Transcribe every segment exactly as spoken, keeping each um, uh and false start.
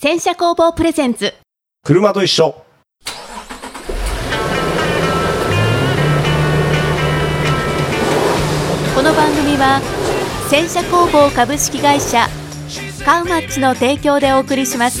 洗車工房プレゼンツ車と一緒。 この番組は洗車工房株式会社カウマッチの提供でお送りします。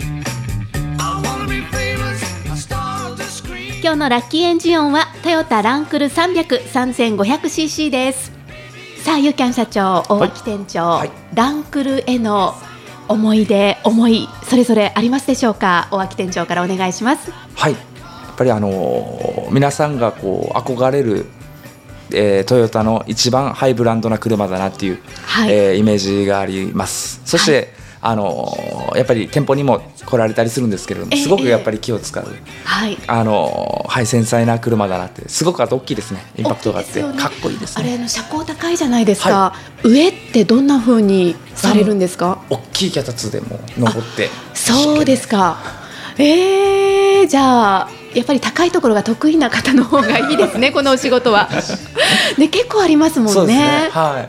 今日のラッキーエンジン音はトヨタランクルさんびゃく さんぜんごひゃくシーシー です。さあユキャン社長、大脇店長、はい、ランクルへの思い出思いそれぞれありますでしょうか。大脇店長からお願いします。 はい、やっぱりあのー、皆さんがこう憧れる、えー、トヨタの一番ハイブランドな車だなっていう、はい、えー、イメージがあります。そして、はい、あのー、やっぱり店舗にも来られたりするんですけれども、すごくやっぱり気を使う、えーはい、あのーはい、繊細な車だなって、すごくあと大きいですね。インパクトがあって、ね、かっこいいですね。 あれの車高高いじゃないですか、はい、上ってどんな風にされるんですか。 大きい脚立でも登って。 そうですか。えー、じゃあやっぱり高いところが得意な方の方がいいですねこのお仕事はね、結構ありますもんね。 そうですね、はい、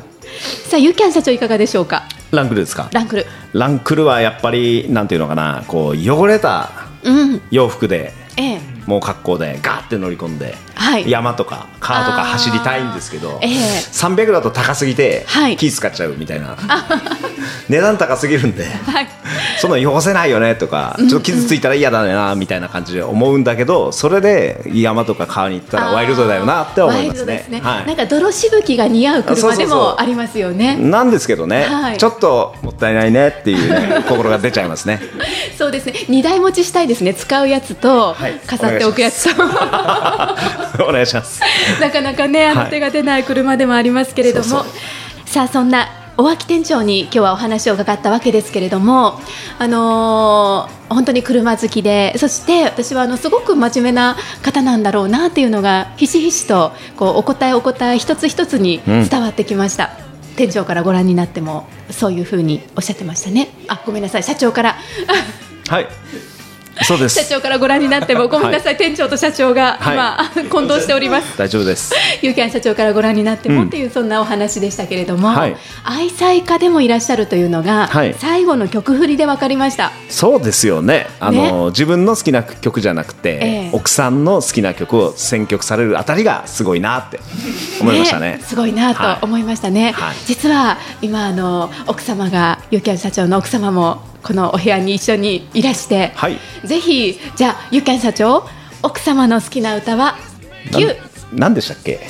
さあユキャン社長いかがでしょうか。 ランクルですか。 ランクルランクルはやっぱりなんていうのかな、こう汚れた洋服で、うん、ええ、もう格好でガーって乗り込んで、はい、山とか川とか走りたいんですけど、ええ、さんびゃくだと高すぎて、はい、気使っちゃうみたいな値段高すぎるんで、はい、その汚せないよねとか、ちょっと傷ついたら嫌だなみたいな感じで思うんだけど、それで山とか川に行ったらワイルドだよなって思いますね。ワイルドですね、はい、なんか泥しぶきが似合う車でもありますよね。 そうそうそうなんですけどね、はい、ちょっともったいないねっていう、ね、心が出ちゃいますねそうですね、にだい持ちしたいですね。使うやつと、はい、飾っておくやつとお願いしますなかなかね、あの手が出ない車でもありますけれども、はい、そうそう、さあそんな大脇店長に今日はお話を伺ったわけですけれども、あのー、本当に車好きで、そして私はあのすごく真面目な方なんだろうなっていうのがひしひしとこうお答えお答え一つ一つに伝わってきました、うん、店長からご覧になってもそういうふうにおっしゃってましたね。あ、ごめんなさい、社長からはい、そうです。 社長からご覧になってもごめんなさい、はい、店長と社長が今、はい、混同しております。 大丈夫です。 ユキャン社長からご覧になっても、うん、っていうそんなお話でしたけれども、はい、愛妻家でもいらっしゃるというのが、はい、最後の曲振りで分かりました。 そうですよね。あのね、自分の好きな曲じゃなくて、えー、奥さんの好きな曲を選曲されるあたりがすごいなって思いましたね。 ね、すごいなと思いましたね、はい、実は今あの奥様がユキャン社長の奥様もこのお部屋に一緒にいらして、はい、ぜひじゃあユキャン社長、奥様の好きな歌はきゅう何でしたっけ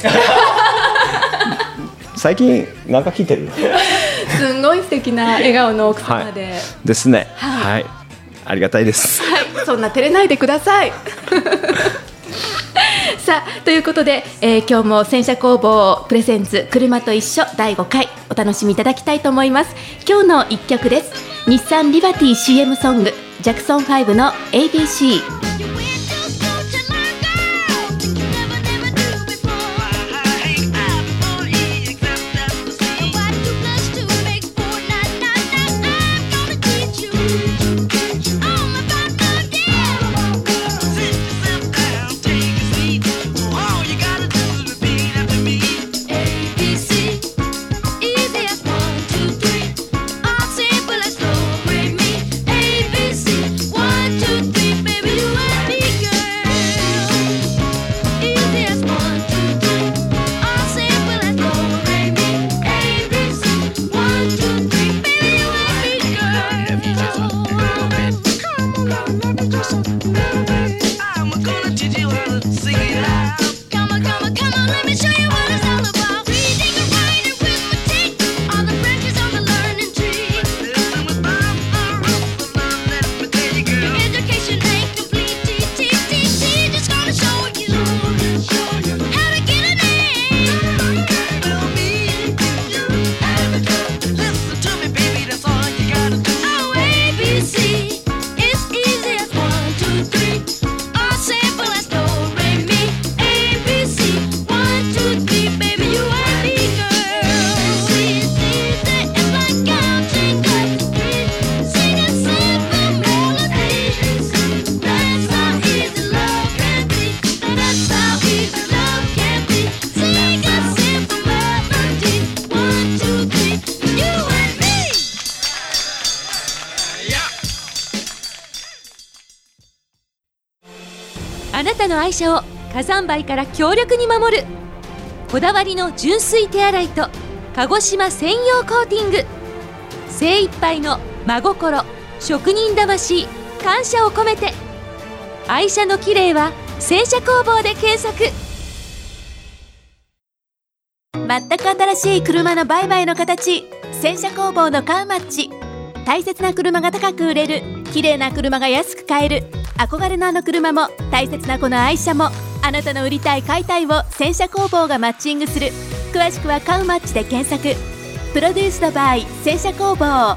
最近なんか聞いてるすごい素敵な笑顔の奥様で、はい、 ですね、はい、はい、ありがたいです、 はい、そんな照れないでくださいさあということで、えー、今日も洗車工房プレゼンツ車と一緒だいごかいお楽しみいただきたいと思います。今日のいっきょくです。日産リバティ シーエム ソングジャクソンファイブの エービーシー。 あなたの愛車を火山灰から強力に守る。こだわりの純水手洗いと鹿児島専用コーティング。精一杯の真心、職人魂、感謝を込めて。愛車の綺麗は洗車工房で検索。 全く新しい車の売買の形、洗車工房のカウマッチ。大切な車が高く売れる、綺麗な車が安く買える。憧れのあの車も大切なこの愛車も、あなたの売りたい買いたいを洗車工房がマッチングする。詳しくはカウマッチで検索。プロデュースドバイ洗車工房。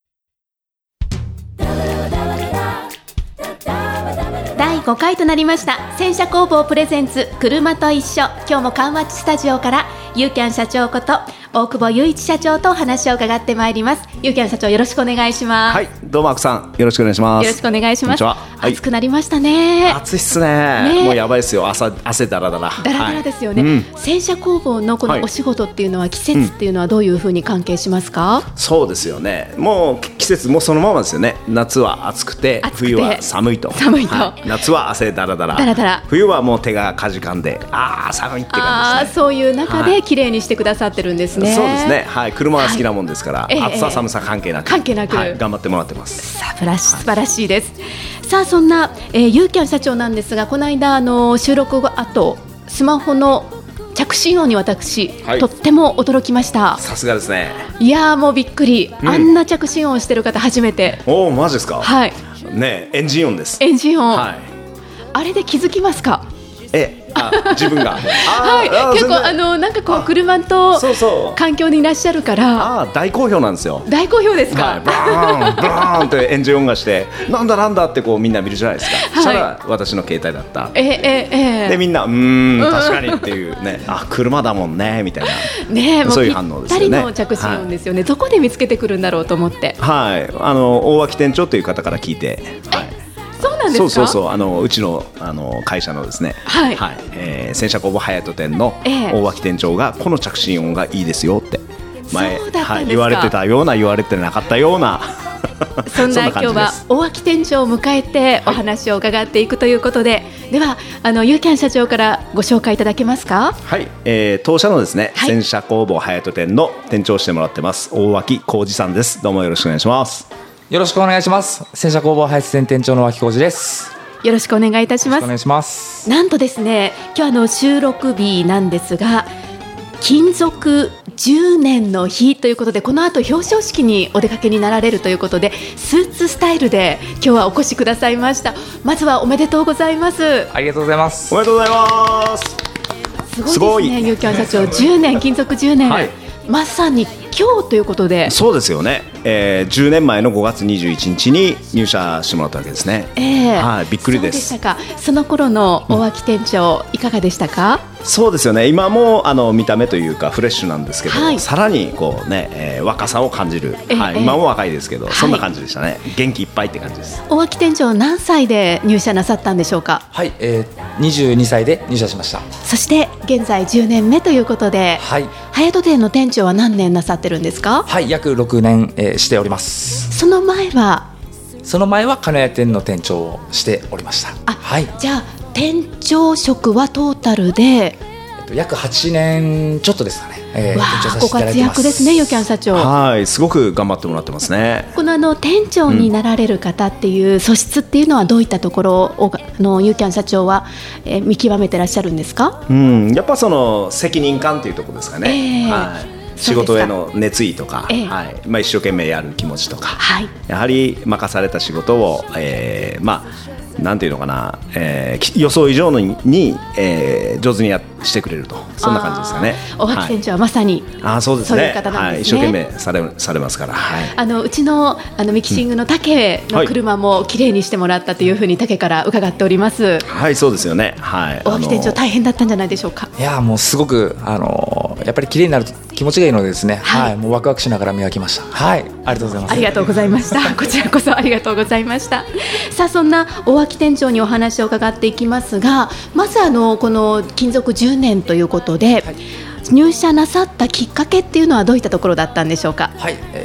だいごかいとなりました洗車工房プレゼンツ車と一緒。今日もカウマッチスタジオからユーキャン社長こと大久保雄一社長とお話を伺ってまいります。ユーキャン社長、よろしくお願いします。 はい、どうもアクさん、よろしくお願いします。 よろしくお願いします。 はい、 暑くなりましたね。 暑いっす ね, ねもうやばいですよ。朝汗だらだらだらだらですよね、はい、うん、洗車工房のこのお仕事っていうのは季節っていうのはどういうふうに関係しますか？ うん、そうですよね。もう季節もそのままですよね。夏は暑くて冬は寒いと寒いと、はい、 夏は汗だらだらだらだら、冬はもう手がかじかんであー寒いって感じですね。 あ、そういう中で綺麗にしてくださってるんですね。 はい、そうですね、はい、車は好きなもんですから、はい、暑さ寒さ関係なく関係なく、 はい、頑張ってもらってます。 素晴らし、素晴らしいです。さあ、そんな、えー、ユーキャン社長なんですが、この間あの収録後後スマホの着信音に私、はい、とっても驚きました。 さすがですね。 いやー、もうびっくり、うん、あんな着信音してる方初めて。 おー、マジですか？ はい、 ね、エンジン音です。 エンジン音、 はい、 あれで気づきますか？ えあ自分がはい、結構あのなんかこう車と環境にいらっしゃるから。 ああ、大好評なんですよ。 大好評ですか？ はい、バーンバーンってエンジン音がしてなんだなんだってこうみんな見るじゃないですか。はい、そしたら私の携帯だった。 えええでみんなうーん確かにっていうね、あ、車だもんねみたいなね、 そういう反応ですよね。 ぴったりの着信音ですよね。はい、どこで見つけてくるんだろうと思って。 はい、あの大脇店長という方から聞いて。はい、 そうなんですか？ そうそうそう、あのうちの、あの会社のですね、はいはい、えー、洗車工房隼人店の大脇店長がこの着信音がいいですよって前、はい、言われてたような言われてなかったようなそんな今日は大脇店長を迎えてお話を伺っていくということで、はい、ではあのユーキャン社長からご紹介いただけますか？ はい、えー、当社のですね、はい、洗車工房隼人店の店長をしてもらってます大脇浩二さんです。どうもよろしくお願いします。 よろしくお願いします。洗車工房隼人店店長の脇浩二です。 よろしくお願いいたします。 お願いします。 なんとですね、今日あの収録日なんですが、勤続じゅうねんの日ということで、この後表彰式にお出かけになられるということで、スーツスタイルで今日はお越しくださいました。まずはおめでとうございます。 ありがとうございます。 おめでとうございます。 すごいですね、ユーキャン社長じゅうねん、勤続じゅうねん、はい、まさに今日ということで。 そうですよね、えー、じゅうねんまえのごがつにじゅういちにちに入社してもらったわけですね。 えーはい、びっくりです。 そうでしたか。その頃の大脇店長、うん、いかがでしたか？ そうですよね、今もあの見た目というかフレッシュなんですけど、はい、さらにこう、ねえー、若さを感じる、えーはい、今も若いですけど、えー、そんな感じでしたね、はい、元気いっぱいって感じです。 大脇店長、何歳で入社なさったんでしょうか？ はい、えー、にじゅうにさいで入社しました。 そして現在じゅうねんめということで、はい、隼人店の店長は何年なさってるんですか？ はい、約ろくねん、えー、しております。 その前はその前は金谷店の店長をしておりました。 あ、はい、じゃあ店長職はトータルで、えっと、約はちねんちょっとですかね。えー、 わあ、ご活躍ですね、ユーキャン社長。 はい、すごく頑張ってもらってますね。 このあの店長になられる方っていう素質っていうのはどういったところをあのユーキャン社長は、えー、見極めてらっしゃるんですか？ うん、やっぱその責任感というところですかね。えーはい、仕事への熱意とか、えーはいまあ、一生懸命やる気持ちとか、はい、やはり任された仕事を、えーまあなんていうのかな、えー、予想以上のに、えー、上手にやしてくれると、そんな感じですかね。 大脇店長はまさに、はい、あ、そうですね、そういう方なんですね。 はい、一生懸命され、されますから、はい、 あのうちの、あのミキシングの竹の車もきれいにしてもらったというふうに竹から伺っております。 はい、そうですよね、はい、 大脇店長大変だったんじゃないでしょうか？ いや、もうすごくあのやっぱりきれいになると気持ちがいいのでですね、はいはい、もうワクワクしながら磨きました。はい、ありがとうございます。 ありがとうございましたこちらこそありがとうございました。さあ、そんな大脇店長にお話を伺っていきますが、まずあのこの勤続じゅうねんということで、はい、入社なさったきっかけっていうのはどういったところだったんでしょうか？ はい、えー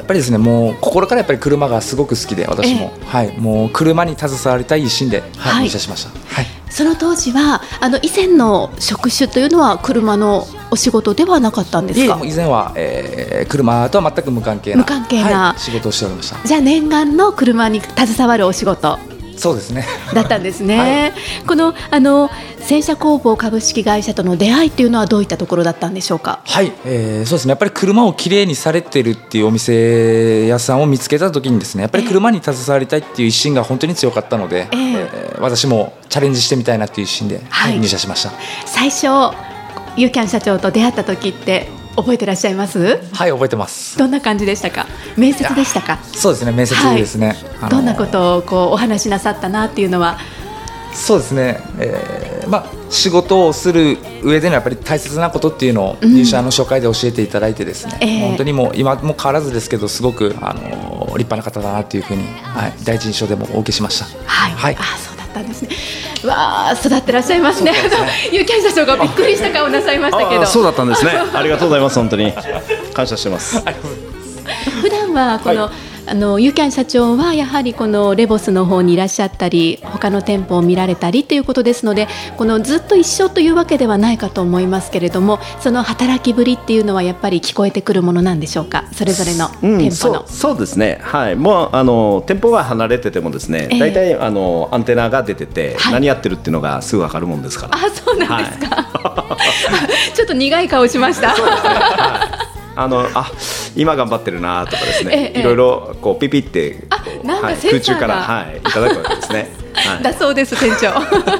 やっぱりですね、もう心からやっぱり車がすごく好きで、私も、えー、はい、もう車に携わりたい一心で、はい、入社しました。はい、 その当時はあの以前の職種というのは車のお仕事ではなかったんですか？ いえ、以前は、えー、車とは全く無関係な無関係な、 はい、仕事をしておりました。 じゃあ念願の車に携わるお仕事。 そうですね。 だったんですね。はい、このあの戦車工房株式会社との出会いというのはどういったところだったんでしょうか？ はい、えー、そうですね。やっぱり車をきれいにされてるっていうお店屋さんを見つけたときにですね、やっぱり車に携わりたいっていう一心が本当に強かったので、えーえー、私もチャレンジしてみたいなっていう一心で、はい、入社しました。 最初ユーキャン社長と出会った時って覚えてらっしゃいます？ はい、覚えてます。 どんな感じでしたか？面接でしたか？ そうですね、面接ですね。 はい、どんなことをこうお話しなさったなっていうのは？ そうですね、えーまあ、仕事をする上でのやっぱり大切なことっていうのを入社の初回で教えていただいてですね、うん、えー、本当にもう今も変わらずですけど、すごくあの立派な方だなっていうふうに、はい、第一印象でもお受けしました。 はい、はい、あ、そうだったんですね。わあ、育ってらっしゃいますね。ユーキャン社長がびっくりした顔なさいましたけど。 そうだったんですね。ありがとうございます。本当に感謝してます。 普段はこの、はい、あのユーキャン社長はやはりこのレボスの方にいらっしゃったり、他の店舗を見られたりということですので、このずっと一緒というわけではないかと思いますけれども、その働きぶりっていうのはやっぱり聞こえてくるものなんでしょうか？それぞれの店舗の、うん、 そう、そうですね、はい、もうあの店舗が離れててもですね、えー、大体あのアンテナが出てて、はい、何やってるっていうのがすぐ分かるもんですから。 あ、そうなんですか。はい、ちょっと苦い顔しました。そうですね、はい、 あのあ今頑張ってるなとかですね、ええ、いろいろこうピピってあなんかセンサーが、 はい、空中から、はい、いただくわけですね。 はい、だそうです、店長。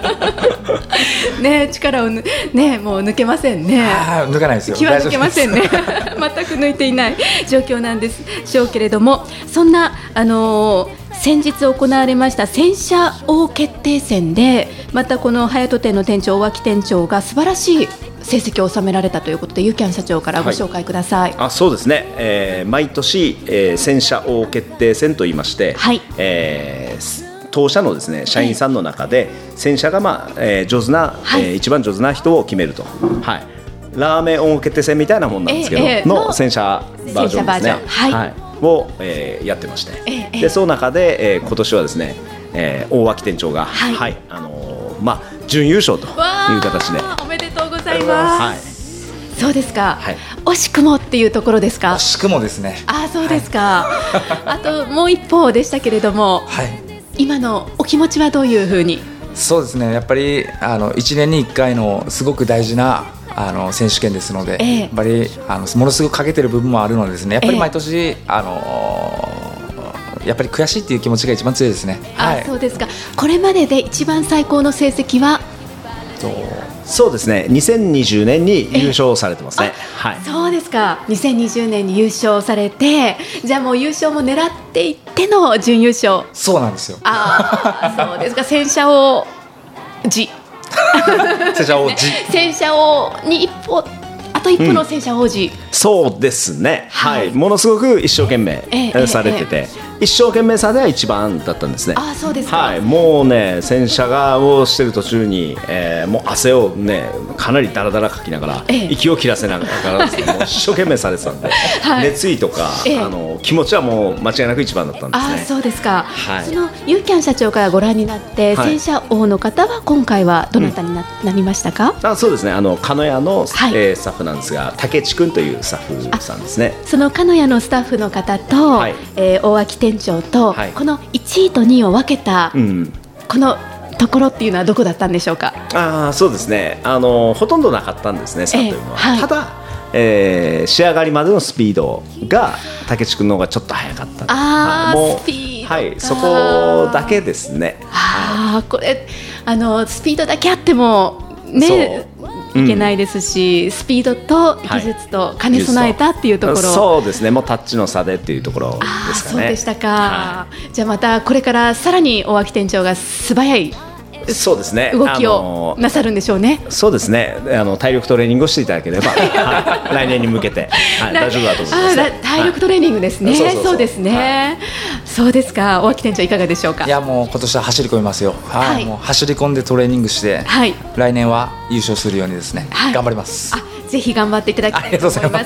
ね、力をぬ、ね、もう抜けませんね。 抜かないですよ。 気は抜けませんね。全く抜いていない状況なんでしょうけれども、そんなあのー、先日行われました戦車王決定戦で、またこの隼人店の店長、大脇店長が素晴らしい成績を収められたということで、ユーキャン社長からご紹介ください。はい、 あ、そうですね、えー、毎年、えー、戦車王決定戦といいまして、はい、えー当社のですね、社員さんの中で戦車が、まあえー、上手な、はい、えー、一番上手な人を決めると、はい、ラーメン王決定戦みたいなもんなんですけど、えー、の戦車バージョンですね、はいはい、を、えー、やってまして、えー、でその中で、えー、今年はですね、えー、大脇店長が、はいはい、あのーまあ、準優勝という形で。 おめでとうございます。はい、そうですか、はい、惜しくもっていうところですか？ 惜しくもですね。 あ、そうですか。はい、あともう一方でしたけれども、はい、今のお気持ちはどういうふうに？ そうですね、やっぱりあのいちねんにいっかいのすごく大事なあの選手権ですので、えー、やっぱりあのものすごくかけてる部分もあるのでですね、やっぱり毎年、えー、あのー、やっぱり悔しいっていう気持ちが一番強いですね。 あ、はい、そうですか。これまでで一番最高の成績は？ そうですね、にせんにじゅうねんに優勝されてますね。はい、 そうですか。にせんにじゅうねんに優勝されて、じゃあもう優勝も狙っていっての準優勝。 そうなんですよ。 あ、そうですか。戦車王子戦車王子戦車王に一歩、あと一歩の戦車王子、うん、 そうですね、はい、ものすごく一生懸命されてて、ええええ、一生懸命さでは一番だったんですね。 あ、そうですか。 はい、もうね、戦車がをしてる途中に、えー、もう汗をねかなりだらだらかきながら、ええ、息を切らせながらですね、もう一生懸命されてたんで、はい、熱意とか、ええ、あの気持ちはもう間違いなく一番だったんですね。 あ、そうですか。はい、そのユーキャン社長からご覧になって、はい、戦車王の方は今回はどなたに な,、うん、なりましたか？ あ、そうですね、あの鹿屋の、はい、えー、スタッフなんですが、竹地君というスタッフさんですね。 その鹿屋のスタッフの方と、はい、えー、大脇店長と、はい、このいちいとにいを分けた、うん、このところっていうのはどこだったんでしょうか？ あ、そうですね、あのほとんんどなかったんですね、差というのは。えーはい、ただ、えー、仕上がりまでのスピードが竹地君の方がちょっと速かった。 あ、もうスピード、 はい、そこだけですね。 あ、はい、これあのスピードだけあってもね、いけないですし、うん、スピードと技術と兼ね備えたっていうところ、はい、 そうですね、もうタッチの差でっていうところですかね。 そうでしたか。はい、じゃあまたこれからさらに大脇店長が素早いそうですね、 動きをなさるんでしょうね。 あのそうですね、あの体力トレーニングをしていただければ、はい、来年に向けて、はい、大丈夫だと思います。 あ、体力トレーニングですね。はい、そうですね、はい、そうですか。大脇店長いかがでしょうか？ いや、もう今年は走り込みますよ。はい、もう走り込んでトレーニングして、はい、来年は優勝するようにですね、はい、頑張ります。 あ、ぜひ頑張っていただきたいと思います。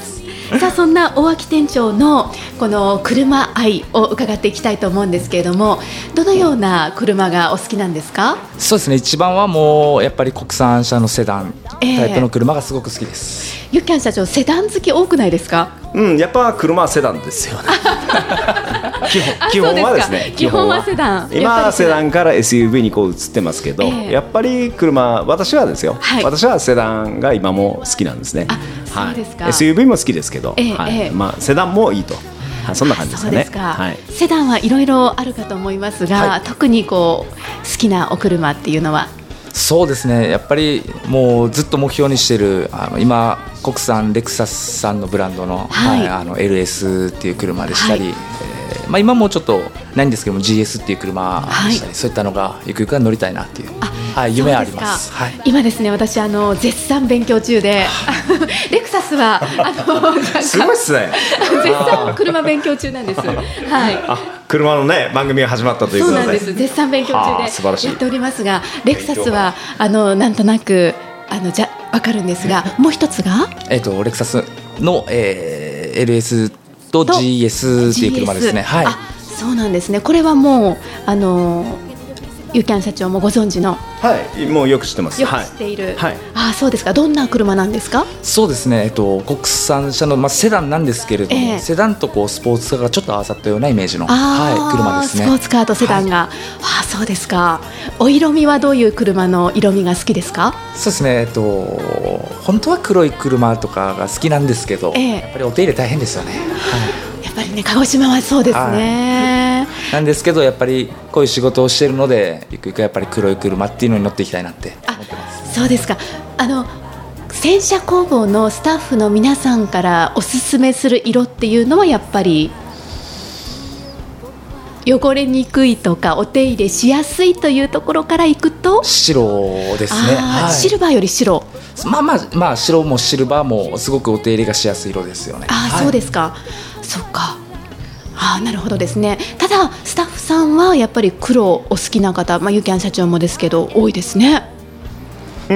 さあそんな大脇店長のこの車愛を伺っていきたいと思うんですけれども、どのような車がお好きなんですか？ そうですね、一番はもうやっぱり国産車のセダンタイプの車がすごく好きです、 えー、ゆっきゃん社長、セダン好き多くないですか？ うん、やっぱ車はセダンですよね基本、基本はですね、 基本はセダン。 今はセダンから エスユーブイ にこう移ってますけど、えー、やっぱり車、私はですよ、はい、私はセダンが今も好きなんですね。 あ、そうですか、 はい、エスユーブイ も好きですけど、 えーはい、 えーまあ、セダンもいいと、そんな感じですかね。 そうですか、 はい、 セダンはいろいろあるかと思いますが、はい、特にこう好きなお車っていうのは？ そうですね、やっぱりもうずっと目標にしているあの今国産レクサスさんのブランドの、はいはい、あの エルエス っていう車でしたり、はい、えーまあ、今もちょっとないんですけども ジーエス っていう車でしたり、はい、そういったのがゆくゆくは乗りたいなっていう、はい、夢はあります。はい、 今ですね、私あの絶賛勉強中でレクサスはあのすごいっすね絶賛車勉強中なんです。はい、 あ、車のね番組が始まったということで、 そうなんです、絶賛勉強中でやっておりますが、レクサスはあのなんとなくあのじゃ分かるんですが、もう一つが、 えー、とレクサスの、えー、エルエス と ジーエス っていう車ですね。はい、 あ、そうなんですね。これはもうあのゆきゃん社長もご存知の、 はい、もうよく知ってます。 よく知っている、 はい、 あ、そうですか。どんな車なんですか？ そうですね、えっと、国産車の、まあ、セダンなんですけれども、えー、セダンとこうスポーツカーがちょっと合わさったようなイメージの、はい、車ですね。 スポーツカーとセダンが、はい、あ、そうですか。お色味はどういう車の色味が好きですか？ そうですね、えっと、本当は黒い車とかが好きなんですけど、えー、やっぱりお手入れ大変ですよね。はい、 やっぱりね、鹿児島はそうですね、 はい、なんですけどやっぱりこういう仕事をしているので、ゆくゆくやっぱり黒い車っていうのに乗っていきたいなって思ってます。 そうですか。あの洗車工房のスタッフの皆さんからおすすめする色っていうのはやっぱり汚れにくいとかお手入れしやすいというところからいくと白ですね。 はい、シルバーより白、 まあまあまあ白もシルバーもすごくお手入れがしやすい色ですよね。 あ、はい、そうですか。そっか。あ、なるほどですね。ただスタッフさんはやっぱり黒お好きな方、まあ、ゆきゃん社長もですけど多いですね。 うん、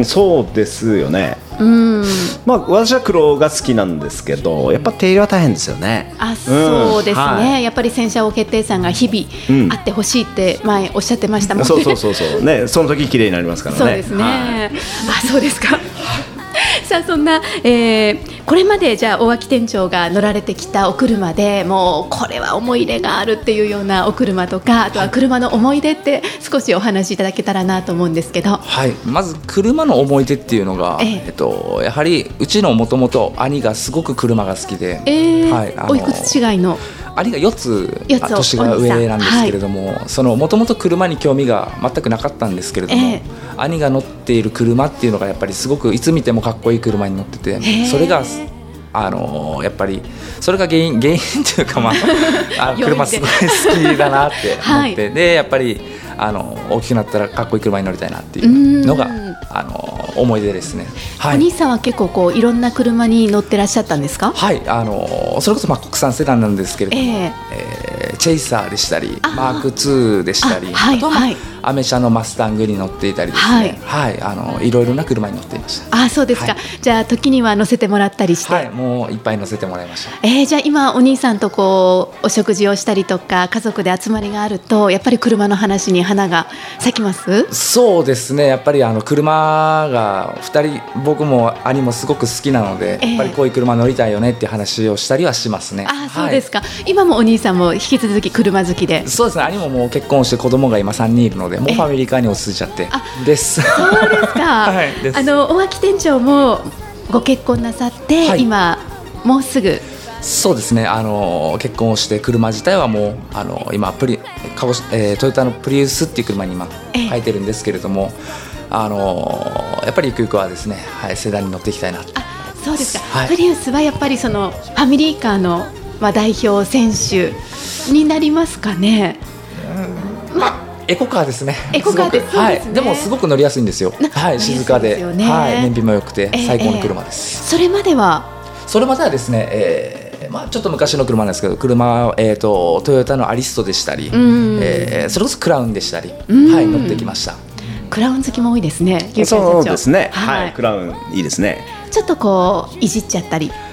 そうですよね。うん、まあ、私は黒が好きなんですけど、やっぱ手入れは大変ですよね。 あ、そうですね、うん、はい、やっぱり洗車王決定さんが日々あってほしいって前おっしゃってましたもんね。 そうそうそうそう、ね、その時綺麗になりますからね。 そうですね、はい、あ、そうですかさあそんな、えー、これまでじゃあ大脇店長が乗られてきたお車でもうこれは思い入れがあるっていうようなお車とか、あとは車の思い出って少しお話しいただけたらなと思うんですけど。 はい、まず車の思い出っていうのが、えーえっと、やはりうちのもともと兄がすごく車が好きで、 えーはい、あのおいくつ違いの兄がよっつ年が上なんですけれども、もともと車に興味が全くなかったんですけれども、えー、兄が乗っている車っていうのがやっぱりすごくいつ見てもかっこいい車に乗ってて、それがあのやっぱりそれが原因原因というか、まあ、あ車すごい好きだなって思って、はい、でやっぱりあの大きくなったらかっこいい車に乗りたいなっていうのがあの思い出ですね。 はい、お兄さんは結構こういろんな車に乗ってらっしゃったんですか？ はい、あのそれこそまあ国産セダンなんですけれども、えーえー、チェイサーでしたりマークツーでしたり、あ、はい、あとは、まあ、はい、アメ車のマスタングに乗っていたりですね、はい、はい、あのいろいろな車に乗っていました。 あ、そうですか、はい、じゃあ時には乗せてもらったりして。 はい、もういっぱい乗せてもらいました。 えー、じゃあ今お兄さんとこうお食事をしたりとか家族で集まりがあるとやっぱり車の話に花が咲きます？ そうですね、やっぱりあの車がふたり、僕も兄もすごく好きなので、えー、やっぱりこういう車乗りたいよねっていう話をしたりはしますね。 あ、そうですか、はい、今もお兄さんも引き続き車好きで。 そうですね、兄ももう結婚して子供が今さんにんいるのでもうファミリーカーに落ち着いちゃってです。 そうですか、はい、です。あの大脇店長もご結婚なさって、はい、今もうすぐ。 そうですね、あの結婚をして車自体はもうあの今プリ、えー、トヨタのプリウスっていう車に今入ってるんですけれども、あのやっぱりゆくゆくはですね、はい、セダンに乗っていきたいなと。 あ、そうですか、はい、プリウスはやっぱりそのファミリーカーの、まあ、代表選手になりますかね。 うん、まあエコカーですね。 エコカーです、 はい、でもすごく乗りやすいんですよ。はい、静かで、ね、はい、燃費も良くて最高の車です。 えーえー、それまではそれまではですね、えーまあ、ちょっと昔の車なんですけど、車、えー、とトヨタのアリストでしたり、えー、それこそクラウンでしたり、はい、乗ってきました。 クラウン好きも多いですね。 そうですね、はいはい、クラウンいいですね。 ちょっとこういじっちゃったり。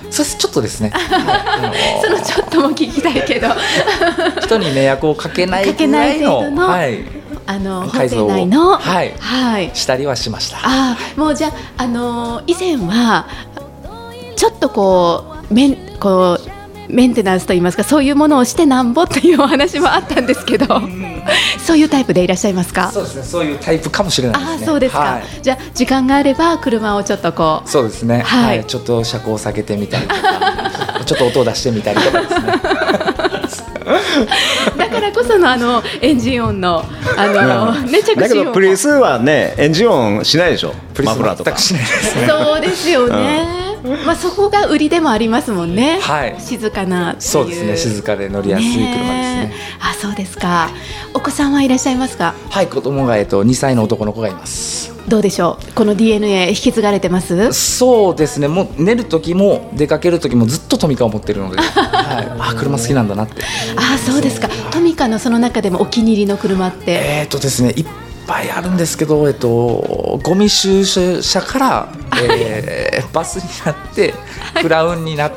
そうです、ちょっとですね、 はい、そのちょっとも聞きたいけど人に迷惑をかけないぐらいの、 の、はい、あのホテル内の、 はいはい、したりはしました。 あ、もうじゃあ、あの以前はちょっとこうメンこうメンテナンスといいますか、そういうものをしてなんぼというお話もあったんですけどそういうタイプでいらっしゃいますか？ そうですね、そういうタイプかもしれないですね。 あ、そうですか、はい、じゃあ時間があれば車をちょっとこう、 そうですね、はいはい、ちょっと車高を下げてみたりとかちょっと音を出してみたりとかですねだからこそのあのエンジン音のあの、ね、着信音もだけどプリウスはねエンジン音しないでしょ。 プリウスは全くしないですね。 そうですよね、うん、まあ、そこが売りでもありますもんね、 はい、 静かなっていう。 そうですね、静かで乗りやすい車ですね。 あ、そうですか。お子さんはいらっしゃいますか？ はい、子供が、えっと、にさいの男の子がいます。 どうでしょう、この ディーエヌエー 引き継がれてます？ そうですね、もう寝る時も出かける時もずっとトミカを持ってるので、はい、あ、車好きなんだなって。 あ、そうですか。トミカのその中でもお気に入りの車って？ えーとですね、いっぱいあるんですけど、えっと、ゴミ収集車から、えー、バスになってクラウンになって、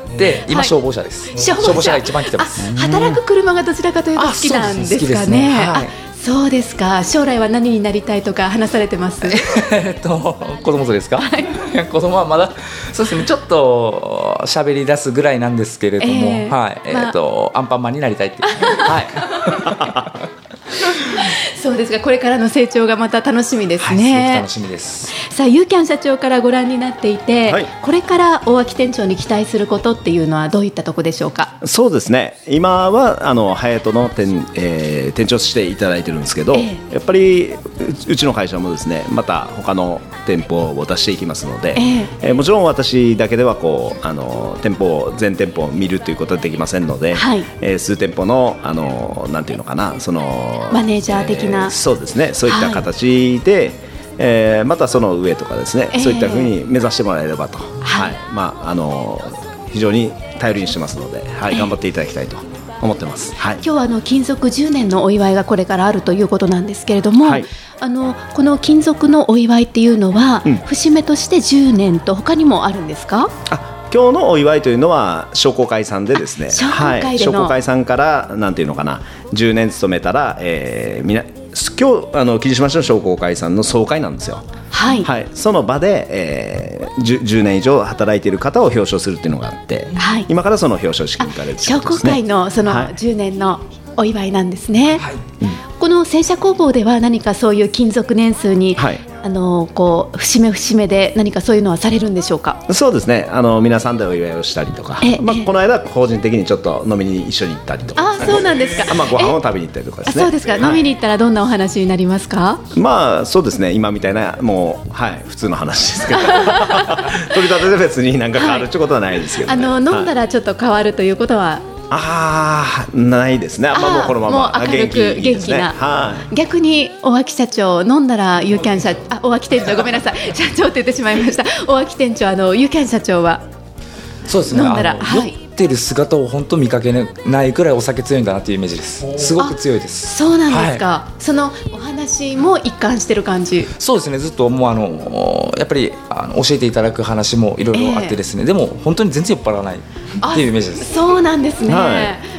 今消防車です、はい、消防車が一番来てます。 働く車がどちらかというと好きなんですかね。はい、そうですか。将来は何になりたいとか話されてます？ えっと子供とですか？はい、子供はまだそうですね、ちょっと喋り出すぐらいなんですけれども、えーはい、えーとまあ、アンパンマンになりたいってはいそうですが、これからの成長がまた楽しみですね。 はい、すごく楽しみです。 さあ、ユーキャン社長からご覧になっていて、はい、これから大脇店長に期待することっていうのはどういったところでしょうか？ そうですね、今はあのハヤトの店、えー、店長していただいてるんですけど、えー、やっぱり う, うちの会社もですね、また他の店舗を出していきますので、えーえー、もちろん私だけではこうあの店舗全店舗を見るということはできませんので、はい、えー、数店舗のあのなんていうのかな、そのマネージャー的な、えー、 そうですね、そういった形で、はい、えー、またその上とかですね、えー、そういったふうに目指してもらえればと、はいはい、まあ、あの非常に頼りにしてますので、はい、頑張っていただきたいと思ってます。はい、 今日はあの勤続じゅうねんのお祝いがこれからあるということなんですけれども、はい、あのこの勤続のお祝いっていうのは、うん、節目としてじゅうねんと他にもあるんですか？あ、 今日のお祝いというのは商工会さんでですね、 商工会での、はい、 商工会さんからなんていうのかな、じゅうねん勤めたら、えー、みな今日あの霧島市の商工会さんの総会なんですよ。はいはい、その場で、えー、10, じゅうねん以上働いている方を表彰するっていうのがあって、はい、今からその表彰式に行かれるということですね。 商工会のそのじゅうねんのお祝いなんですね。はい、うん、この洗車工房では何かそういう勤続年数に、はい、あのこう節目節目で何かそういうのはされるんでしょうか？ そうですね、あの皆さんでお祝いをしたりとか、まあ、この間個人的にちょっと飲みに一緒に行ったりとか、 あ、そうなんですか。 あ、まあ、ご飯を食べに行ったりとかですね。 そうですか、はい、飲みに行ったらどんなお話になりますか？ まあそうですね、今みたいなもう、はい、普通の話ですけど取り立てで別に何か変わるってことはないですけど、ね、 はい、あの飲んだらちょっと変わるということは、 ああ、ないですね。あ、まあ、もうこのままもう明るく元気な、はい、逆に大脇社長飲んだらユーキャン社あ大脇店長ごめんなさい社長って言ってしまいました。大脇店長、あのユーキャン社長はそうですね、 飲んだら、 はい、酔ってる姿を本当見かけないくらいお酒強いんだなというイメージです。すごく強いです。 そうなんですか、はい、そのお話も一貫してる感じ？ そうですね、ずっともうあのやっぱりあの教えていただく話もいろいろあってですね、えー、でも本当に全然酔っ払わないっていうイメージです。 そうなんですね、はい、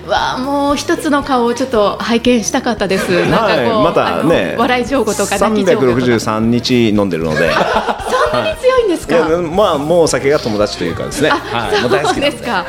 わあ、もう一つの顔をちょっと拝見したかったです。なんかこう、はい、またね、笑い情報とか泣き情報とかさんびゃくろくじゅうさんにち飲んでるのでそんなに強いんですか？ はい、まあ、もうお酒が友達というかですね、 はい、もう大好きなんで。そうですか、はい、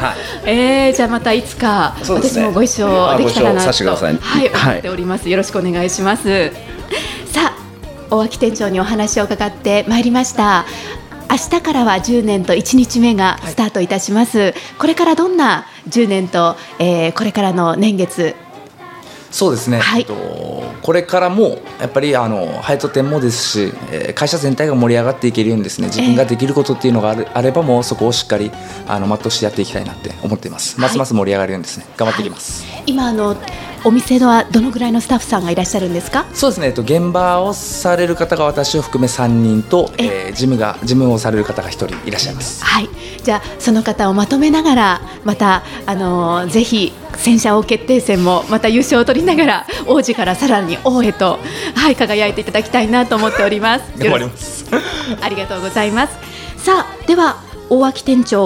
えー、じゃあまたいつか、ね、私もご一緒できたらなと、はい、思っております。よろしくお願いします。さあ、大脇店長にお話を伺ってまいりました。明日からはじゅうねんといちにちめがスタートいたします、はい、これからどんなじゅうねんと、えー、これからの年月。 そうですね、はい、えっと、これからもやっぱりあのハヤト店もですし、えー、会社全体が盛り上がっていけるようにですね、自分ができることっていうのがある、えー、あればもうそこをしっかりあの全うしてやっていきたいなって思っています。ますます盛り上がるようにですね、頑張っていきます。 はい、今あのお店ではどのぐらいのスタッフさんがいらっしゃるんですか？ そうですね、えっと、現場をされる方が私を含めさんにんと、えー、事務が事務をされる方がひとりいらっしゃいます。 はい、じゃあその方をまとめながら、またあのー、ぜひ洗車王決定戦もまた優勝を取りながら王子からさらに王へと、はい、輝いていただきたいなと思っております。 頑張ります。 ありがとうございます。さあ、では大脇店長、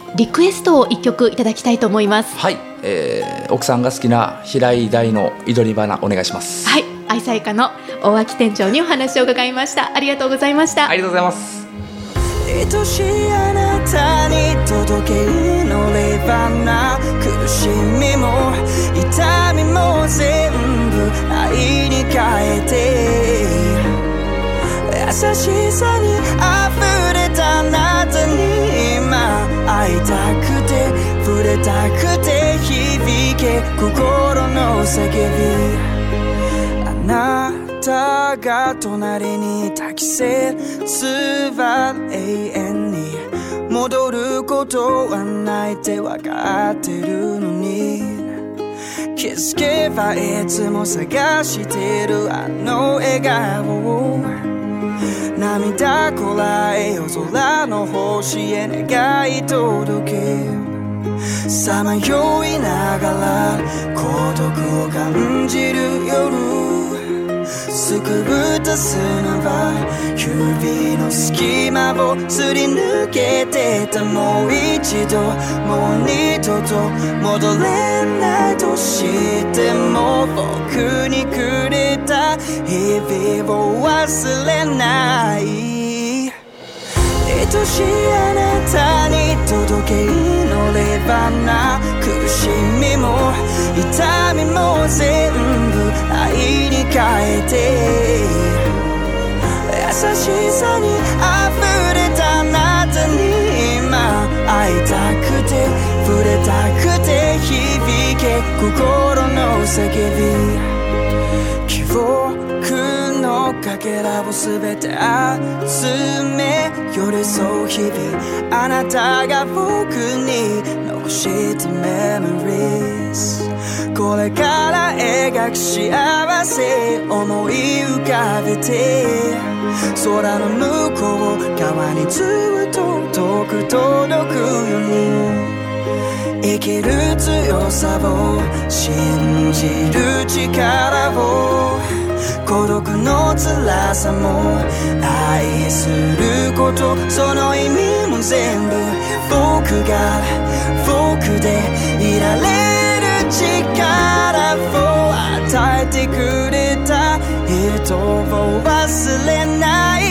リクエストをいっきょくいただきたいと思います。 はい、えー、奥さんが好きな平井大の祈り花お願いします。 はい、愛妻家の大脇店長にお話を伺いました。ありがとうございました。 ありがとうございます。 愛しいあなたに届け祈ればな、苦しみも痛みも全部愛に変えて、優しさに溢れたあなたに今会いたくて触れたくて響け心の叫び、あなたが隣に抱きせつば永遠に戻ることはないって分かってるのに、気づけばいつも探してるあの笑顔、涙こらえ夜空の星へ願い届け、さまよいながら孤独を感じる夜、すくぶった砂は指の隙間をすり抜けてた、もう一度もう二度と戻れないとしても僕にくれた日々を忘れない、愛しいあなたに届け祈ればな、苦しみも痛みも全部愛に変えて、優しさに溢れたあなたに今会いたくて触れたくて響け心の叫び、記憶のかけらをすべて集め寄り添う日々、あなたが僕に残した Memories、 これから描く幸せ思い浮かべて、空の向こう側にずっと遠く届くように、生きる強さを信じる力を、孤独の辛さも愛すること、その意味も全部僕が僕でいられる力を与えてくれた人を忘れない、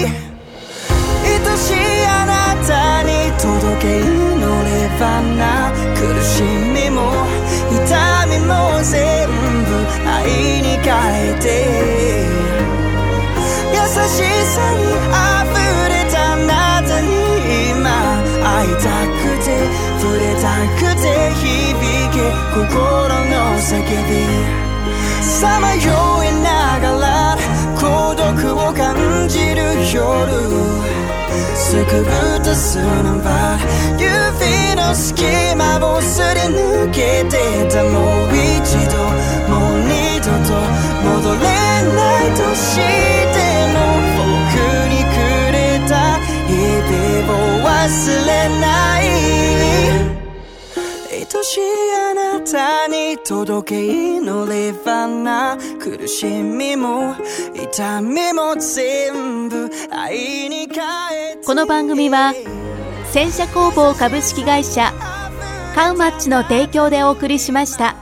愛しいあなたに届け祈ればな、苦しみも痛みも全部愛に変えて、優しさに溢れたあなたに今会いたくて触れたくて響け心の叫び、さまよいながら孤独を感じる夜、すくぶった砂は指の隙間をすり抜けてた、もう一度もう二度と戻れないとしても僕にくれた日々を忘れない、愛しいあなたに届け祈ればな、苦しみも痛みも全部愛に変えて。 この番組は戦車工房株式会社カウマッチの提供でお送りしました。